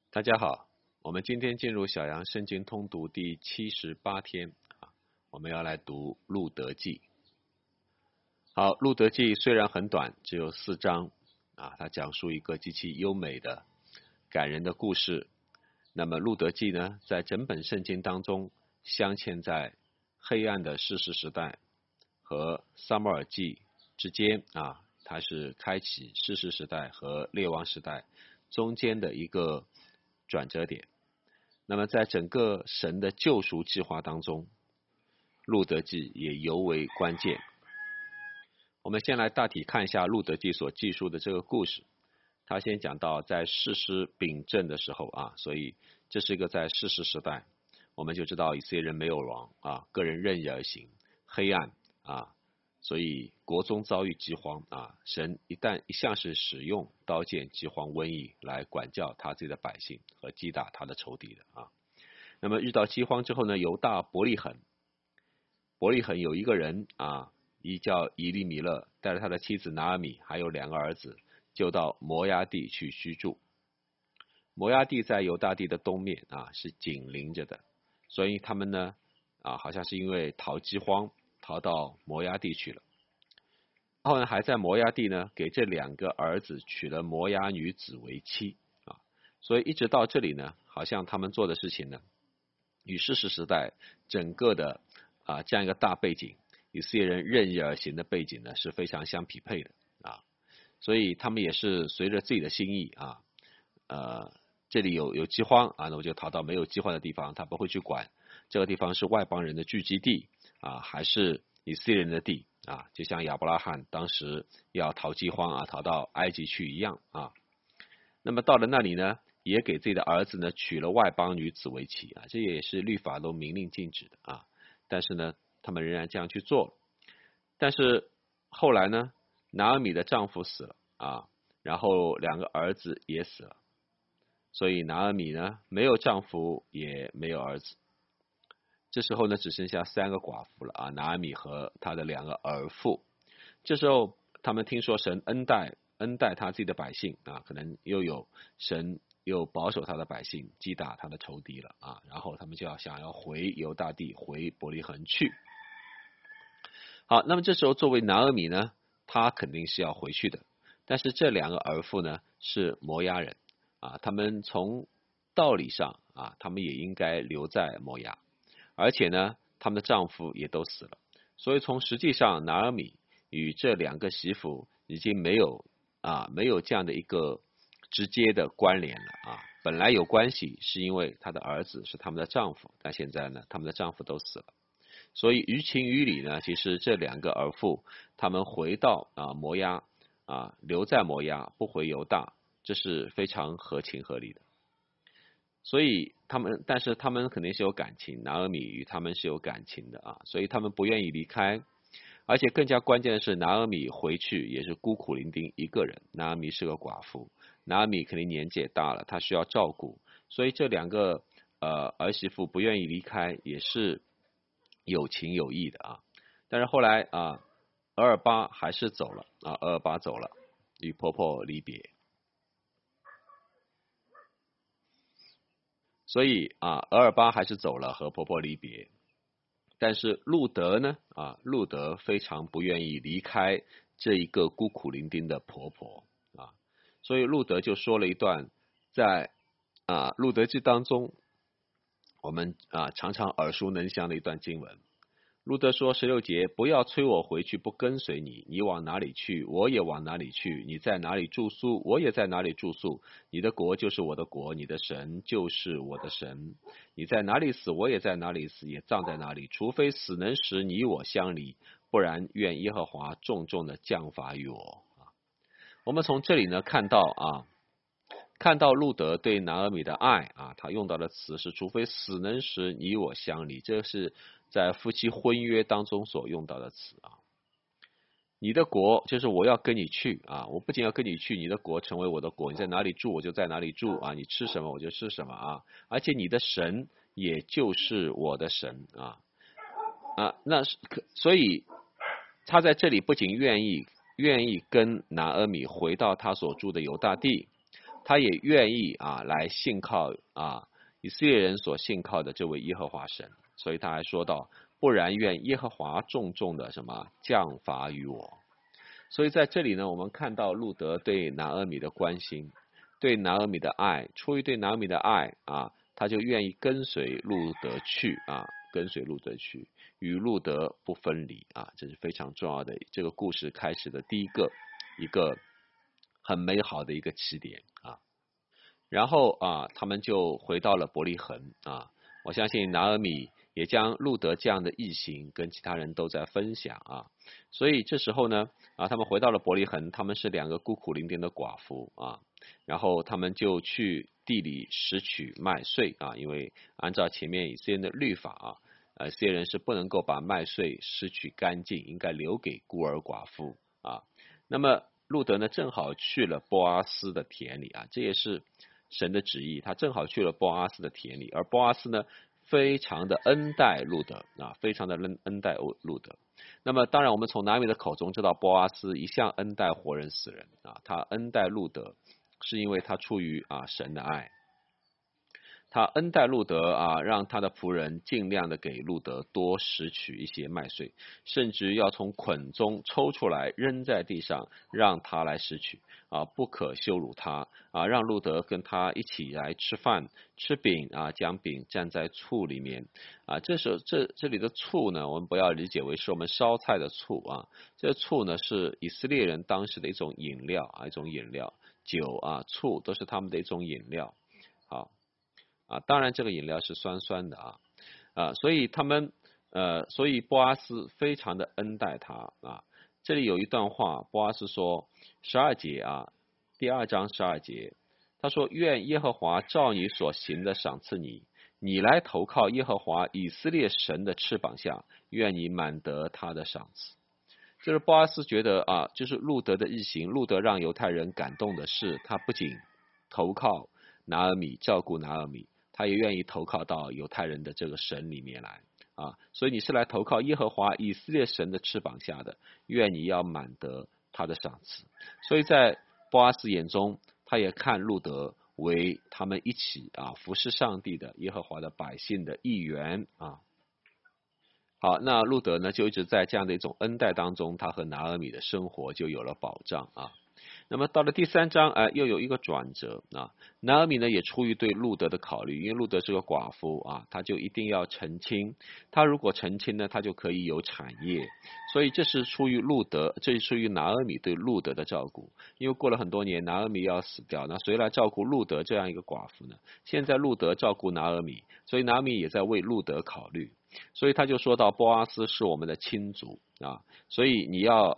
大家好，我们今天进入小杨圣经通读第78天啊，我们要来读路德记。好，路德记虽然很短，只有4章啊，它讲述一个极其优美的、感人的故事。那么路德记呢，在整本圣经当中镶嵌在黑暗的士师时代和撒母耳记之间啊，它是开启士师时代和列王时代中间的一个转折点。那么在整个神的救赎计划当中，路德记也尤为关键。我们先来大体看一下路德记所记述的这个故事。他先讲到在士师秉政的时候啊，所以这是一个在士师时代，我们就知道以色列人没有王啊，个人任意而行，黑暗啊，所以国中遭遇饥荒啊，神一向是使用刀剑、饥荒、瘟疫来管教他自己的百姓和击打他的仇敌的啊。那么遇到饥荒之后呢，犹大伯利恒有一个人啊，叫以利米勒，带着他的妻子拿俄米还有2个儿子，就到摩押地去居住。摩押地在犹大地的东面啊，是紧邻着的，所以他们呢啊，好像是因为逃饥荒逃到摩押地去了。然后呢，还在摩押地呢给这2个儿子娶了摩押女子为妻啊，所以一直到这里呢，好像他们做的事情呢，与士师时代整个的这样一个大背景，以色列人任意而行的背景呢是非常相匹配的啊，所以他们也是随着自己的心意啊，这里有饥荒啊，那我就逃到没有饥荒的地方，他不会去管这个地方是外邦人的聚集地啊，还是以色列人的地啊，就像亚伯拉罕当时要逃饥荒啊，逃到埃及去一样啊。那么到了那里呢，也给自己的儿子呢娶了外邦女子为妻啊，这也是律法都明令禁止的啊。但是呢，他们仍然这样去做。但是后来呢，拿俄米的丈夫死了啊，然后2个儿子也死了，所以拿俄米呢没有丈夫也没有儿子。这时候呢，只剩下3个寡妇了啊，拿俄米和他的2个儿妇。这时候他们听说神恩待他自己的百姓啊，可能神又保守他的百姓，击打他的仇敌了啊，然后他们就想要回犹大地，回伯利恒去。好，那么这时候作为拿俄米呢，他肯定是要回去的，但是这2个儿妇呢是摩押人啊，他们从道理上啊，他们也应该留在摩押，而且呢，他们的丈夫也都死了，所以从实际上拿俄米与这2个媳妇已经没有这样的一个直接的关联了啊。本来有关系是因为他的儿子是他们的丈夫，但现在呢，他们的丈夫都死了，所以于情于理呢，其实这2个儿妇他们回到摩押留在摩押不回犹大，这是非常合情合理的。所以但是他们肯定是有感情，拿俄米与他们是有感情的啊，所以他们不愿意离开。而且更加关键的是，拿俄米回去也是孤苦伶仃一个人，拿俄米是个寡妇，拿俄米肯定年纪也大了，她需要照顾，所以这2个儿媳妇不愿意离开，也是有情有义的啊。但是后来俄尔巴还是走了俄尔巴走了，与婆婆离别。所以俄尔巴还是走了，和婆婆离别。但是路德呢路德非常不愿意离开这一个孤苦伶仃的婆婆所以路德就说了一段在路德记当中我们常常耳熟能详的一段经文。路德说16节，不要催我回去不跟随你，你往哪里去我也往哪里去，你在哪里住宿我也在哪里住宿，你的国就是我的国，你的神就是我的神，你在哪里死我也在哪里死，也葬在哪里，除非死能使你我相离，不然愿耶和华重重的降罚于我。我们从这里呢看到路德对拿俄米的爱他用到的词是除非死能使你我相离，这是在夫妻婚约当中所用到的词你的国就是我要跟你去我不仅要跟你去，你的国成为我的国，你在哪里住我就在哪里住你吃什么我就吃什么而且你的神也就是我的神所以他在这里不仅愿意跟拿俄米回到他所住的犹大地， 他也愿意来信靠以色列人所信靠的这位耶和华神，所以他还说到，不然愿耶和华重重的什么降罚于我。所以在这里呢，我们看到路德对拿俄米的关心，对拿俄米的爱，出于对拿俄米的爱他就愿意跟随路德去跟随路德去，与路德不分离这是非常重要的，这个故事开始的第一个很美好的一个起点然后他们就回到了伯利恒我相信拿俄米也将路德这样的义行跟其他人都在分享所以这时候呢他们回到了伯利恒，他们是2个孤苦伶仃的寡妇然后他们就去地里拾取麦穗因为按照前面以色列人的律法以色列人是不能够把麦穗拾取干净，应该留给孤儿寡妇那么路德呢正好去了波阿斯的田里这也是神的旨意，他正好去了波阿斯的田里，而波阿斯呢非常的恩待路德非常的恩待路德。那么当然我们从拿俄米的口中知道，波阿斯一向恩待活人死人他恩待路德是因为他出于神的爱，他恩待路德让他的仆人尽量的给路德多拾取一些麦穗，甚至要从捆中抽出来扔在地上让他来拾取不可羞辱他让路德跟他一起来吃饭，吃饼将饼蘸在醋里面这里的醋呢，我们不要理解为是我们烧菜的醋这醋呢是以色列人当时的一种饮料一种饮料，酒醋都是他们的一种饮料当然这个饮料是酸酸的所以所以波阿斯非常的恩待他这里有一段话，波阿斯说12节第2章12节，他说愿耶和华照你所行的赏赐你，你来投靠耶和华以色列神的翅膀下，愿你满得他的赏赐。就是波阿斯觉得就是路德的义行，路德让犹太人感动的是，他不仅投靠拿俄米，照顾拿俄米，他也愿意投靠到犹太人的这个神里面来所以你是来投靠耶和华以色列神的翅膀下的，愿你要满得他的赏赐。所以在波阿斯眼中，他也看路德为他们一起服侍上帝的耶和华的百姓的一员好，那路德呢就一直在这样的一种恩待当中，他和拿俄米的生活就有了保障那么到了第3章又有一个转折拿俄米呢也出于对路德的考虑，因为路德是个寡妇他就一定要成亲，他如果成亲呢，他就可以有产业，所以这是出于拿俄米对路德的照顾。因为过了很多年，拿俄米要死掉，那谁来照顾路德这样一个寡妇呢？现在路德照顾拿俄米，所以拿俄米也在为路德考虑，所以他就说到波阿斯是我们的亲族所以你要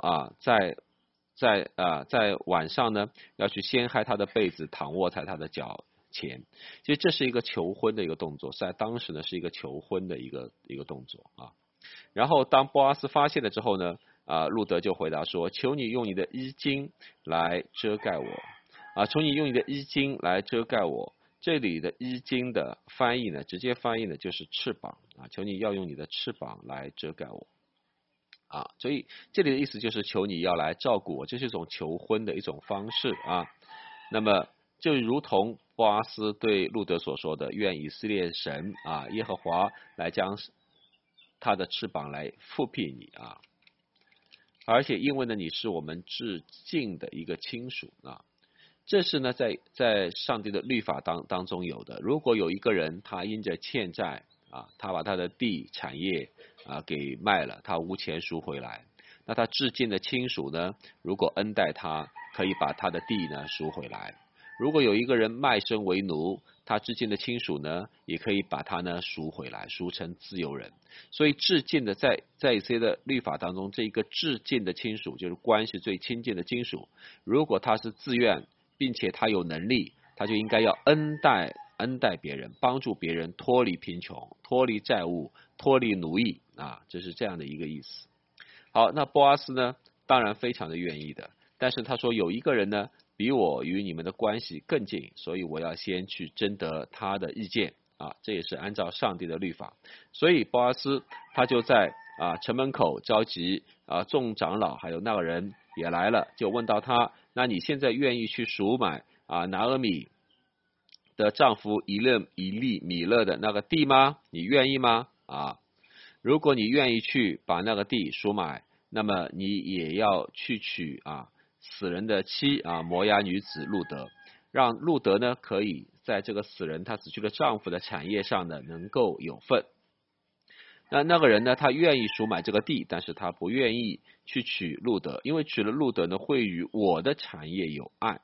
在晚上呢，要去掀开他的被子，躺卧在他的脚前。其实这是一个求婚的一个动作，在当时呢是一个求婚的一个动作然后当波阿斯发现了之后呢路德就回答说：求你用你的衣襟来遮盖我求你用你的衣襟来遮盖我。这里的衣襟的翻译呢，直接翻译呢就是翅膀求你要用你的翅膀来遮盖我所以这里的意思就是求你要来照顾我，这是一种求婚的一种方式那么就如同波阿斯对路德所说的，愿以色列神耶和华来将他的翅膀来覆庇你而且因为呢你是我们至近的一个亲属这是呢在上帝的律法当中有的。如果有一个人他因着欠债他把他的地产业给卖了，他无钱赎回来，那他至近的亲属呢，如果恩待他，可以把他的地呢赎回来。如果有一个人卖身为奴，他至近的亲属呢，也可以把他呢赎回来，赎成自由人。所以至近的在一些的律法当中，这一个至近的亲属就是关系最亲近的亲属，如果他是自愿，并且他有能力，他就应该要恩待别人，帮助别人脱离贫穷，脱离债务，脱离奴役这是这样的一个意思。好，那波阿斯呢当然非常的愿意的，但是他说有一个人呢比我与你们的关系更近，所以我要先去征得他的意见这也是按照上帝的律法。所以波阿斯他就在城门口召集众长老，还有那个人也来了，就问到他，那你现在愿意去赎买拿俄米的丈夫以利米勒的那个地吗？你愿意吗？如果你愿意去把那个地赎买，那么你也要去娶死人的妻摩押女子路德，让路德呢可以在这个死人他死去的丈夫的产业上呢能够有份。那个人呢，他愿意赎买这个地，但是他不愿意去娶路德，因为娶了路德呢会与我的产业有碍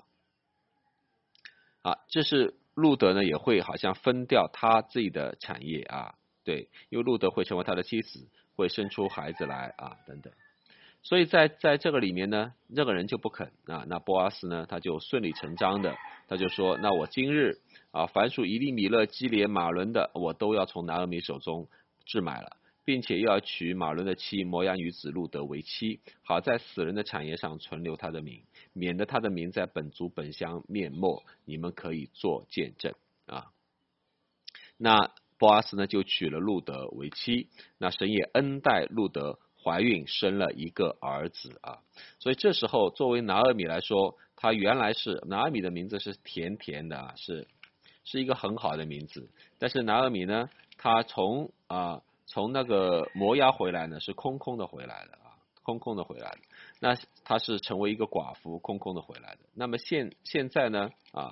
这是路德呢也会好像分掉他自己的产业对，因为路德会成为他的妻子，会生出孩子来等等。所以在这个里面呢，这个人就不肯那波阿斯呢，他就顺理成章的，他就说，那我今日凡属以利米勒、基连、马伦的，我都要从拿俄米手中置买了，并且要娶马伦的妻摩押女子路德为妻，好在死人的产业上存留他的名，免得他的名在本族本乡灭没，你们可以做见证那波阿斯呢就娶了路德为妻，那神也恩待路德怀孕生了一个儿子所以这时候作为拿俄米来说，他原来是拿俄米的名字是甜甜的是一个很好的名字，但是拿俄米呢，他从那个摩押回来呢是空空的回来的空空的回来的，那他是成为一个寡妇，空空的回来的。那么现在呢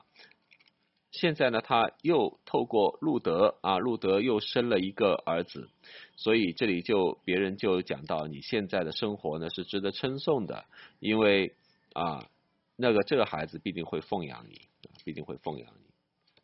他又透过路德路德又生了一个儿子，所以这里别人就讲到，你现在的生活呢是值得称颂的，因为这个孩子必定会奉养你，必定会奉养你。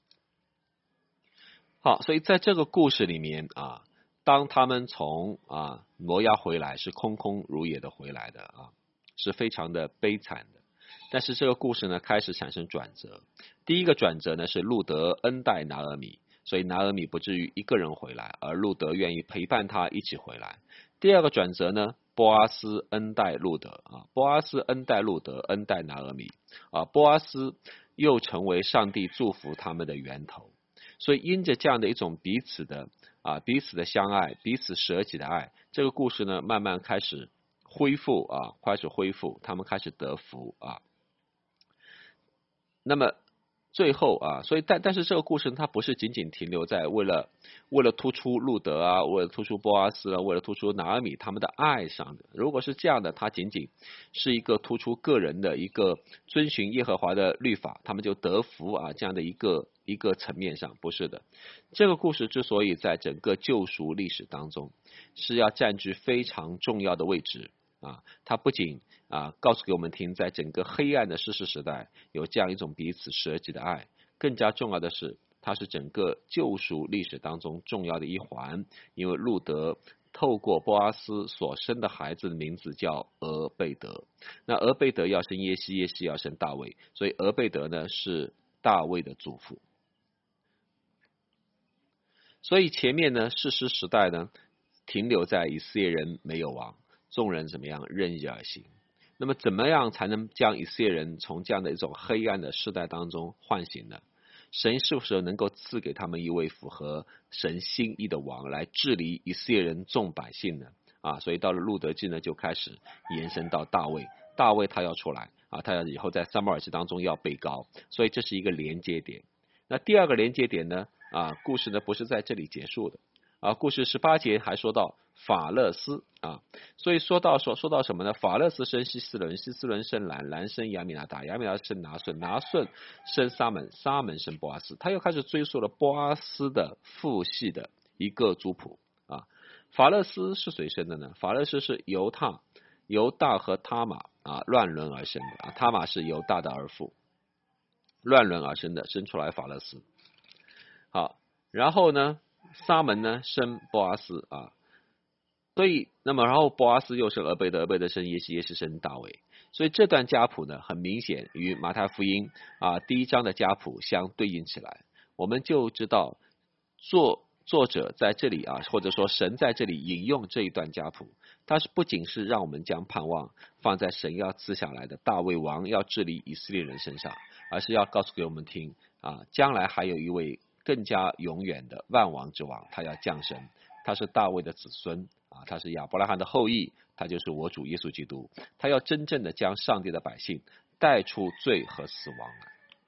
好，所以在这个故事里面当他们从摩押回来，是空空如也的回来的是非常的悲惨的。但是这个故事呢开始产生转折，第一个转折呢是路德恩待拿俄米，所以拿俄米不至于一个人回来，而路德愿意陪伴他一起回来。第二个转折呢，波阿斯恩待路德波阿斯恩待路德，恩待拿俄米波阿斯又成为上帝祝福他们的源头。所以因着这样的一种彼此的相爱，彼此舍己的爱，这个故事呢慢慢开始恢复他们开始得福那么最后所以但是这个故事它不是仅仅停留在为了突出路德为了突出波阿斯为了突出拿俄米他们的爱上的。如果是这样的，它仅仅是一个突出个人的一个遵循耶和华的律法，他们就得福这样的一个层面上，不是的。这个故事之所以在整个救赎历史当中是要占据非常重要的位置它不仅告诉给我们听，在整个黑暗的士师时代有这样一种彼此舍己的爱，更加重要的是它是整个救赎历史当中重要的一环，因为路德透过波阿斯所生的孩子的名字叫俄贝德，那俄贝德要生耶西，耶西要生大卫，所以俄贝德呢是大卫的祖父。所以前面呢士师时代呢停留在以色列人没有王，众人怎么样任意而行。那么怎么样才能将以色列人从这样的一种黑暗的世代当中唤醒呢？神是不是能够赐给他们一位符合神心意的王来治理以色列人众百姓呢？所以到了路德记呢就开始延伸到大卫，大卫他要出来他要以后在撒母耳记当中要被膏，所以这是一个连接点。那第二个连接点呢故事呢不是在这里结束的故事18节还说到法勒斯所以说到什么呢？法勒斯生希斯伦，希斯伦生兰，兰生亚米拿达，亚米拿达生拿顺，拿顺生撒门，撒门生波阿斯。他又开始追溯了波阿斯的父系的一个族谱法勒斯是谁生的呢？法勒斯是犹大和他玛乱伦而生的他玛是犹大的儿妇，乱伦而生的，生出来法勒斯。好，然后呢撒门呢生波阿斯所以那么然后波阿斯又生俄贝德，俄贝德生耶西，耶西生大卫。所以这段家谱呢很明显与马太福音第1章的家谱相对应起来，我们就知道作者在这里或者说神在这里引用这一段家谱，他是不仅是让我们将盼望放在神要赐下来的大卫王要治理以色列人身上，而是要告诉给我们听将来还有一位更加永远的万王之王，他要降生，他是大卫的子孙他是亚伯拉罕的后裔，他就是我主耶稣基督，他要真正的将上帝的百姓带出罪和死亡来。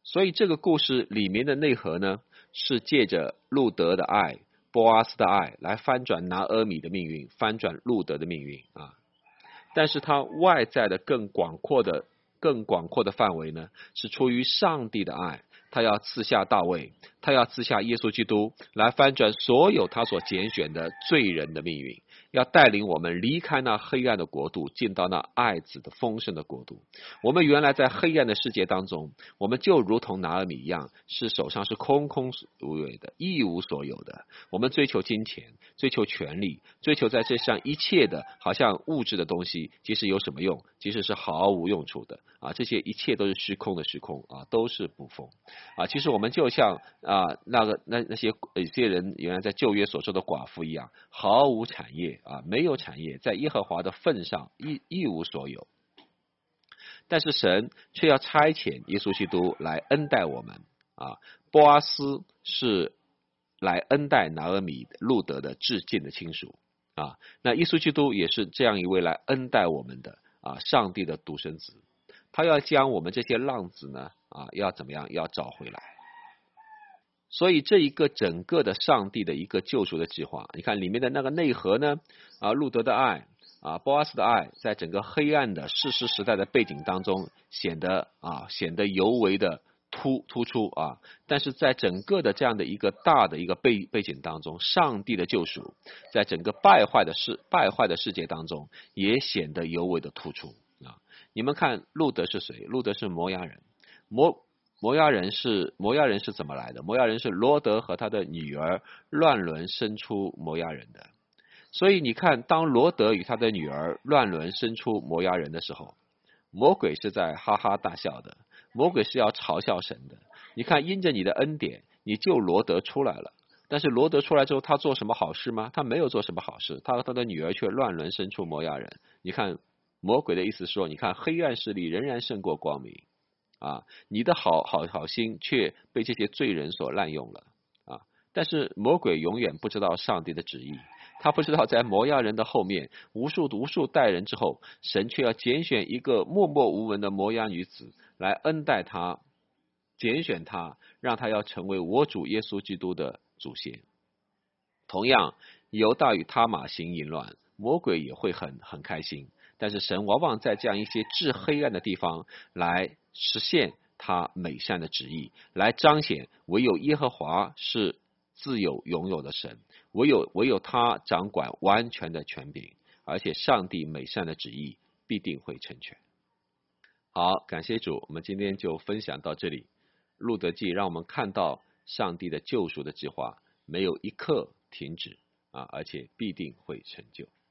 所以这个故事里面的内核呢，是借着路德的爱、波阿斯的爱来翻转拿俄米的命运，翻转路德的命运啊。但是它外在的更广阔的范围呢，是出于上帝的爱，他要赐下大卫，他要赐下耶稣基督，来翻转所有他所拣选的罪人的命运，要带领我们离开那黑暗的国度，进到那爱子的丰盛的国度。我们原来在黑暗的世界当中，我们就如同拿俄米一样，是手上是空空无为的，一无所有的。我们追求金钱，追求权力，追求在这上一切的好像物质的东西，其实有什么用？其实是毫无用处的啊！这些一切都是虚空的虚空啊，都是捕风啊！其实我们就像那些有些人原来在旧约所说的寡妇一样，毫无产业啊，没有产业，在耶和华的份上一无所有。但是神却要差遣耶稣基督来恩待我们啊！波阿斯是来恩待拿俄米路德的至近的亲属啊，那耶稣基督也是这样一位来恩待我们的啊，上帝的独生子，他要将我们这些浪子呢啊，要怎么样？要找回来。所以这一个整个的上帝的一个救赎的计划，你看里面的那个内核呢啊，路德的爱啊，波阿斯的爱，在整个黑暗的士师时代的背景当中显得尤为的突出啊，但是在整个的这样的一个大的一个背景当中，上帝的救赎在整个败坏的世界当中也显得尤为的突出啊。你们看路德是谁？路德是摩押人，摩押人是怎么来的？摩押人是罗德和他的女儿乱伦生出摩押人的。所以你看，当罗德与他的女儿乱伦生出摩押人的时候，魔鬼是在哈哈大笑的，魔鬼是要嘲笑神的。你看，因着你的恩典，你救罗德出来了。但是罗德出来之后，他做什么好事吗？他没有做什么好事，他和他的女儿却乱伦生出摩押人。你看，魔鬼的意思说，你看黑暗势力仍然胜过光明啊，你的好心却被这些罪人所滥用了啊。但是魔鬼永远不知道上帝的旨意，他不知道在摩押人的后面无数代人之后，神却要拣选一个默默无闻的摩押女子来恩待他，拣选他，让他要成为我主耶稣基督的祖先。同样，犹大与他玛行淫乱，魔鬼也会很开心，但是神往往在这样一些至黑暗的地方来实现他美善的旨意，来彰显唯有耶和华是自有拥有的神，唯有他掌管完全的权柄，而且上帝美善的旨意必定会成全。好，感谢主，我们今天就分享到这里。路德记让我们看到上帝的救赎的计划没有一刻停止啊，而且必定会成就。